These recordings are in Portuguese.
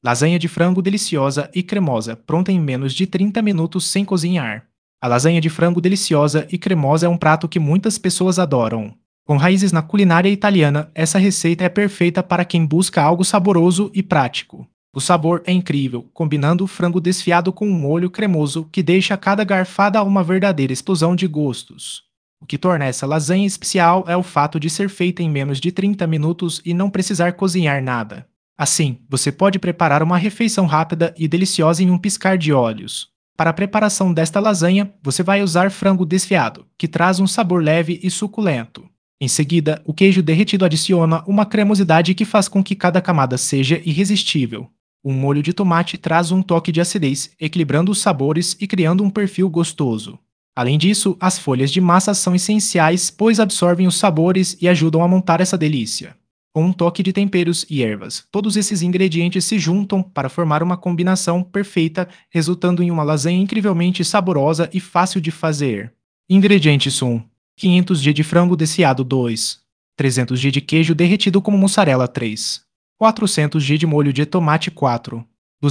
Lasanha de frango deliciosa e cremosa, pronta em menos de 30 minutos sem cozinhar. A lasanha de frango deliciosa e cremosa é um prato que muitas pessoas adoram. Com raízes na culinária italiana, essa receita é perfeita para quem busca algo saboroso e prático. O sabor é incrível, combinando o frango desfiado com um molho cremoso que deixa cada garfada uma verdadeira explosão de gostos. O que torna essa lasanha especial é o fato de ser feita em menos de 30 minutos e não precisar cozinhar nada. Assim, você pode preparar uma refeição rápida e deliciosa em um piscar de olhos. Para a preparação desta lasanha, você vai usar frango desfiado, que traz um sabor leve e suculento. Em seguida, o queijo derretido adiciona uma cremosidade que faz com que cada camada seja irresistível. Um molho de tomate traz um toque de acidez, equilibrando os sabores e criando um perfil gostoso. Além disso, as folhas de massa são essenciais, pois absorvem os sabores e ajudam a montar essa delícia. Com um toque de temperos e ervas, todos esses ingredientes se juntam para formar uma combinação perfeita, resultando em uma lasanha incrivelmente saborosa e fácil de fazer. Ingredientes 1: 500 g de frango desfiado 2, 300 g de queijo derretido como mussarela 3, 400 g de molho de tomate 4,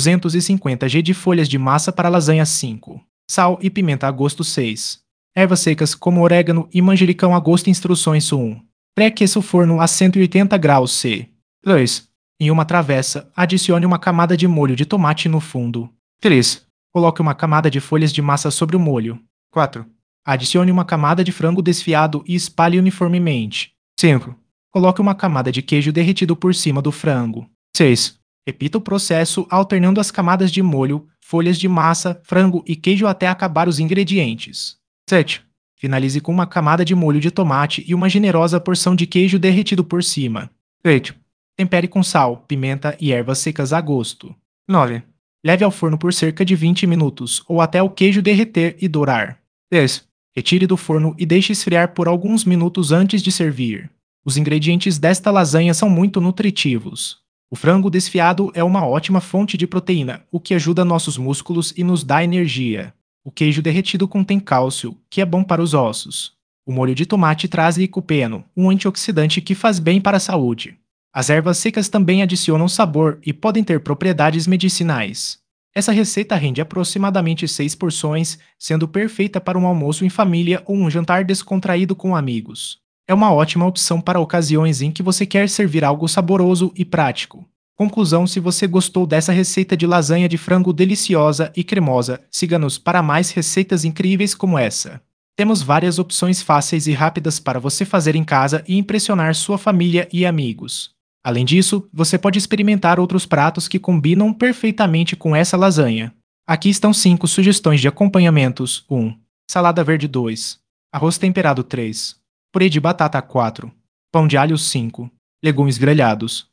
250 g de folhas de massa para lasanha 5, sal e pimenta a gosto 6, ervas secas como orégano e manjericão a gosto. Instruções 1: pré-aqueça o forno a 180 graus C. 2. Em uma travessa, adicione uma camada de molho de tomate no fundo. 3. Coloque uma camada de folhas de massa sobre o molho. 4. Adicione uma camada de frango desfiado e espalhe uniformemente. 5. Coloque uma camada de queijo derretido por cima do frango. 6. Repita o processo alternando as camadas de molho, folhas de massa, frango e queijo até acabar os ingredientes. 7. Finalize com uma camada de molho de tomate e uma generosa porção de queijo derretido por cima. 8. Tempere com sal, pimenta e ervas secas a gosto. 9. Leve ao forno por cerca de 20 minutos, ou até o queijo derreter e dourar. 10. Retire do forno e deixe esfriar por alguns minutos antes de servir. Os ingredientes desta lasanha são muito nutritivos. O frango desfiado é uma ótima fonte de proteína, o que ajuda nossos músculos e nos dá energia. O queijo derretido contém cálcio, que é bom para os ossos. O molho de tomate traz licopeno, um antioxidante que faz bem para a saúde. As ervas secas também adicionam sabor e podem ter propriedades medicinais. Essa receita rende aproximadamente 6 porções, sendo perfeita para um almoço em família ou um jantar descontraído com amigos. É uma ótima opção para ocasiões em que você quer servir algo saboroso e prático. Conclusão: se você gostou dessa receita de lasanha de frango deliciosa e cremosa, siga-nos para mais receitas incríveis como essa. Temos várias opções fáceis e rápidas para você fazer em casa e impressionar sua família e amigos. Além disso, você pode experimentar outros pratos que combinam perfeitamente com essa lasanha. Aqui estão 5 sugestões de acompanhamentos: 1. Salada verde 2. Arroz temperado 3. Purê de batata 4. Pão de alho 5. Legumes grelhados.